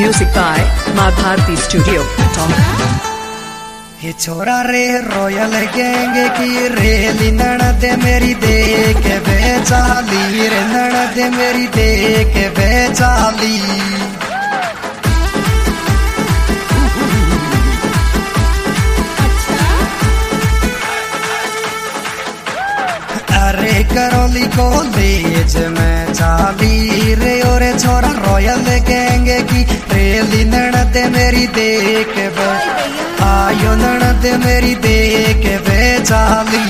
Music by Ma Bharati Studio, Tom. ये छोरा रे रॉयल गैंग की रेली ननद मेरी देख बेचाली रे ननद मेरी देख बेचाली। अरे करौली कॉलेज में चाली रे और छोरा रॉयल गैंग की रेली ननद मेरी देख आयो ननद मेरी देख बेचाली।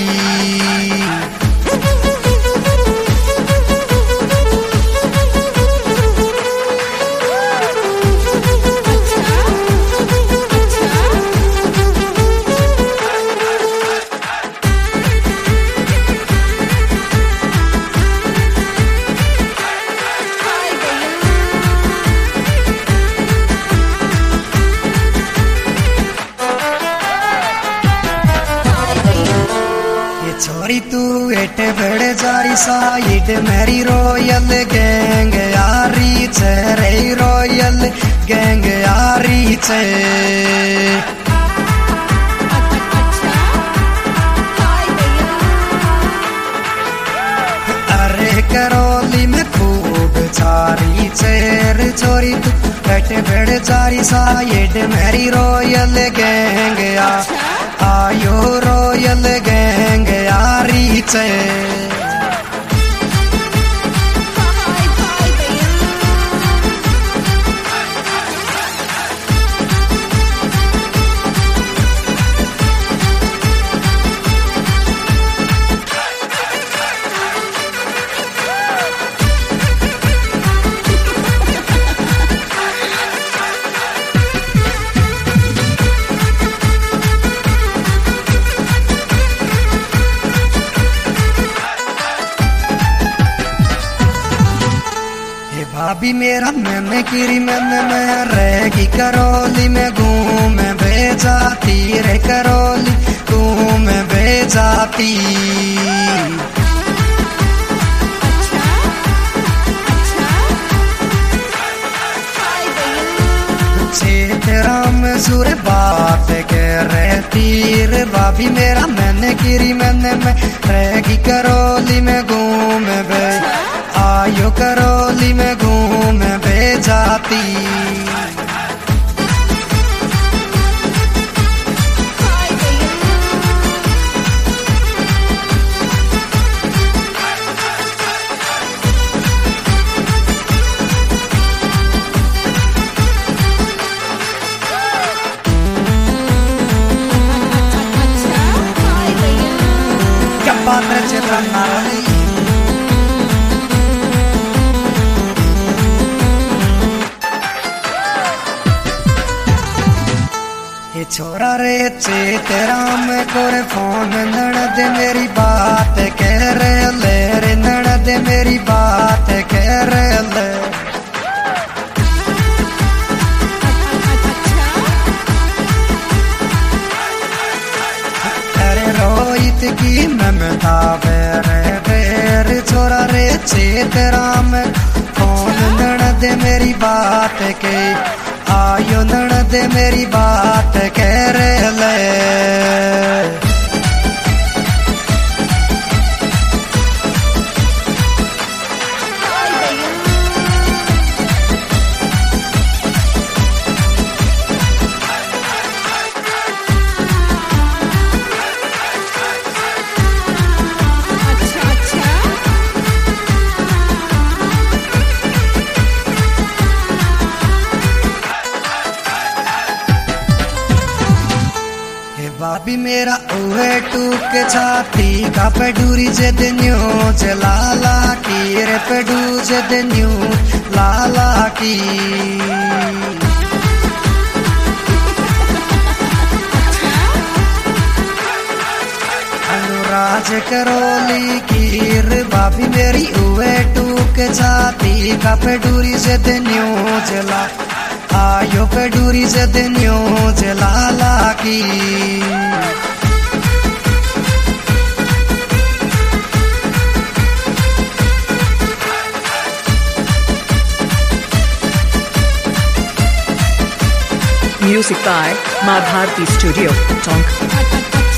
छोरी तू एट बड़े जारी साइड मेरी रॉयल गैंग यारी छे रे रॉयल गैंग यारी छे। अरे करौली में खूब चारी चेर छोरी तू एट बड़े जारी साइड मेरी रॉयल गैंग आयो रॉयल गैंग यारी छे। भाभी मेरा मैंने किरी में रहेगी करौली में घूम बेजाती रे करौली घूम बेजाती। राम सुर बात के रहती रे भाभी मेरा मैंने किरी मैंने में रहेगी करौली में घूम बे आयो करौली में घूम बेजाती। क्या बात है चेतन नारायण छोरा रे चेतराम कोरे फोन ननद मेरी बात कह रहे ले रे ननद मेरी बात कह रहे ले। अरे रोहित की ममता बेरे बेर छोरा रे चेतराम फोन ननद मेरी बात के आयो ननद मेरी बात कह रहे ले। भाभी मेरा उहे टूक छाती का पेडूरी जद न्यू लाला की रे पेडू जद न्यू लाला की। अनुराज करौली की रे भाभी मेरी उहे टूक छाती का पेडूरी जद न्यू आयो पेडूरी जद न्यू लाला की। Music by Ma Bharti Studio, Tonk.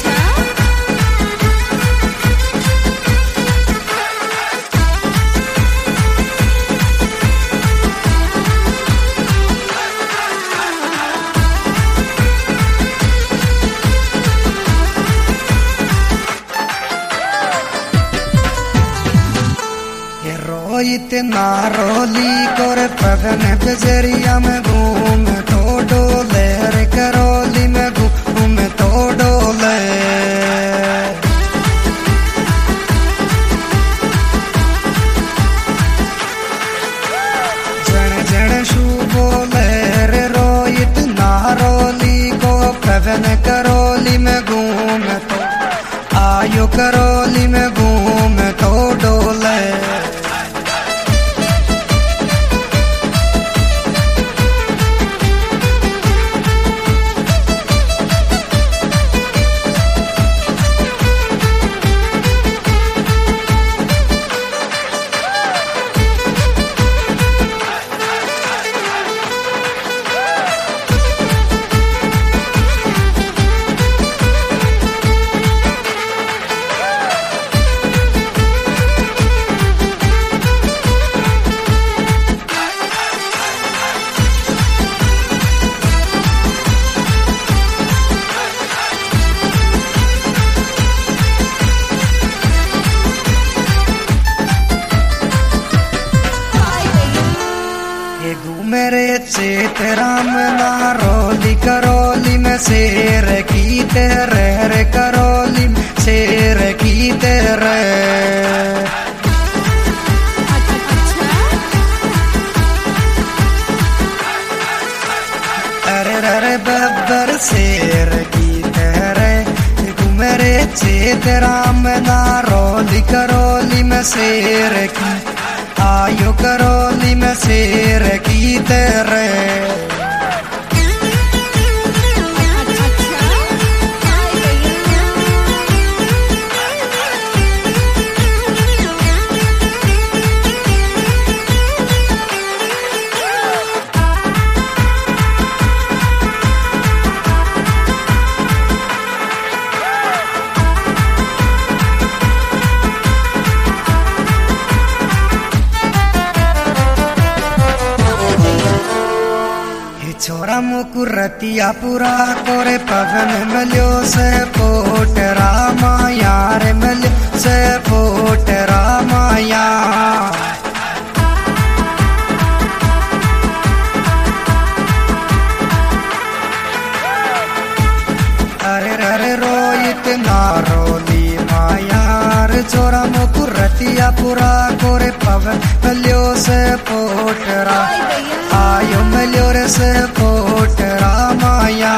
इतना रोली कर पवन बजरिया में घूम तो डोले रे करोली में घूम तो डोले जण जण शू बोले रे रोहित नारोली को पवन करोली में घूम तो आयो करोली में घूम तो डोले मेरे चेत राम नारोली करोली में शेर की तेरे रे करोली में शेर की तेरे अरे रे बब्बर शेर की तेरे मेरे चेत राम नारोली करोली में शेर की आयो करोली में शेर की तेरे छोरा मुकुरतिया पूरा कोरे पवन मल्यो से पोट रामाया रे मल्यो से पोट रामाया अरे रे रोहित नारोली माया रे छोरा मुकुरतिया पूरा कोरे पवन मल्यो से पोट आयो मल्यो रे से पोट रामाया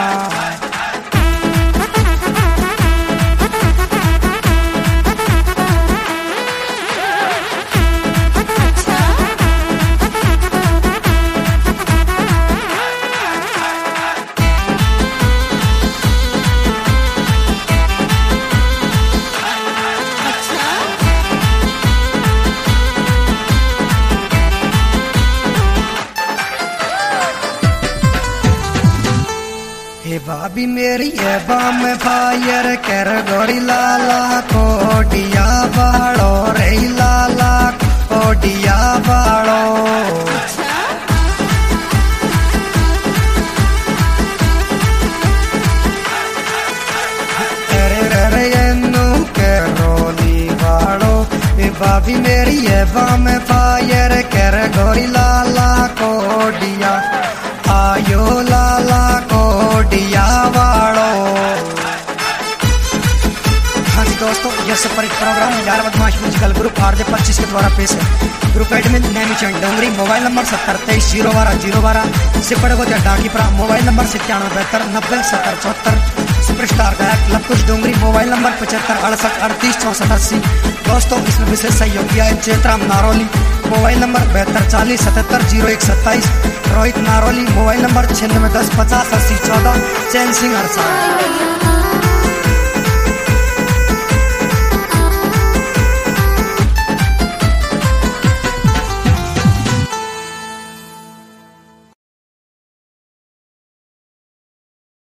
भाभी मेरी है बाम फायर कर गोरी लाला कोडिया बाड़ो रे लाला कोडिया बाड़ो अरे रे एनु के रोली बाड़ो भाभी मेरी है बाम फायर कर गोरी लाला कोडिया आयो लाला कोडिया वाड़ो। हाँ जी दोस्तों, यह सफर एक प्रोग्राम यार बदमाश म्यूजिकल ग्रुप RJ 25 के द्वारा पेश है। Group admin Naimichand Dongri, mobile number 7023 सिपड़ को डाकीपुरा, मोबाइल नंबर 9790907074। सुपरस्टार गायक लवकुश डोंगरी, मोबाइल नंबर 7568386480। दोस्तों इसमें विशेष सहयोगी है Chetram Naroli, mobile number 7240770127। Rohit Naroli, mobile number 9610508014। Chain Singh हरसा।